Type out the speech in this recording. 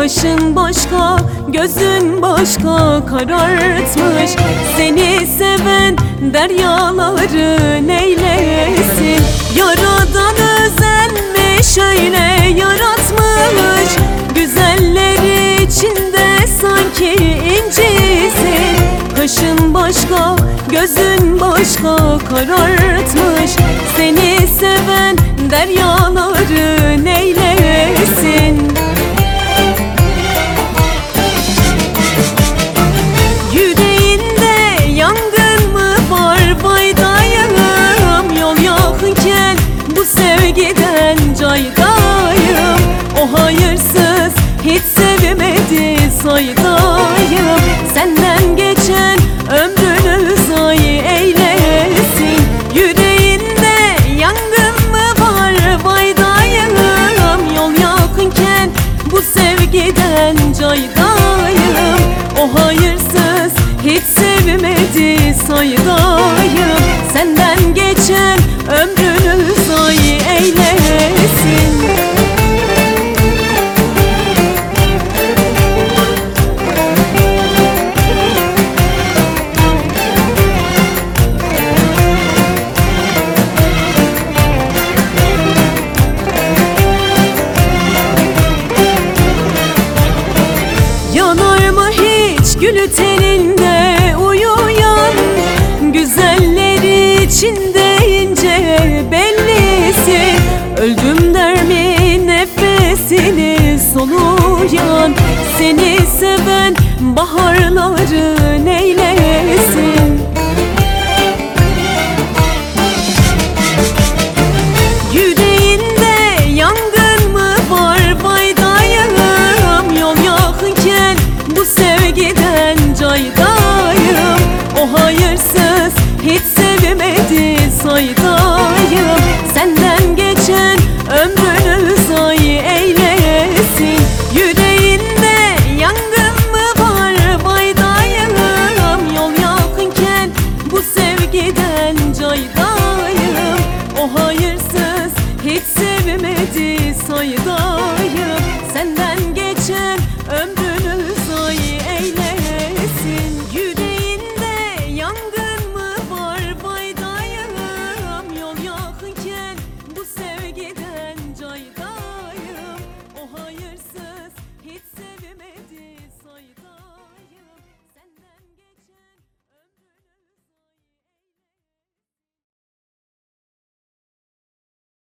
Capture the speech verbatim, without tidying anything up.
Kaşın başka, gözün başka karartmış. Seni seven deryaları neylesin? Yaradan özenmiş, öyle yaratmış. Güzeller içinde sanki incisin. Kaşın başka, gözün başka karartmış. Seni seven deryaları neylesin? Yüreğinde yangın mı var faydayım? Yol yakınken bu sevgiden caydayım. O hayırsız hiç sevmedi saydayım. Senden geçen ömrünü zayi eylesin. Yüreğinde yangın mı var faydayım? Yol yakınken bu sevgiden caydayım. O hayırsız hiç sevmedi saydayım. Senden geçen ömrünü zayi eylesin. Yanar mı hiç gülü teninde uyuyan? Güzeller içinde ince bellisin. Öldüm der mi nefesini soluyan? Seni seven baharları neyle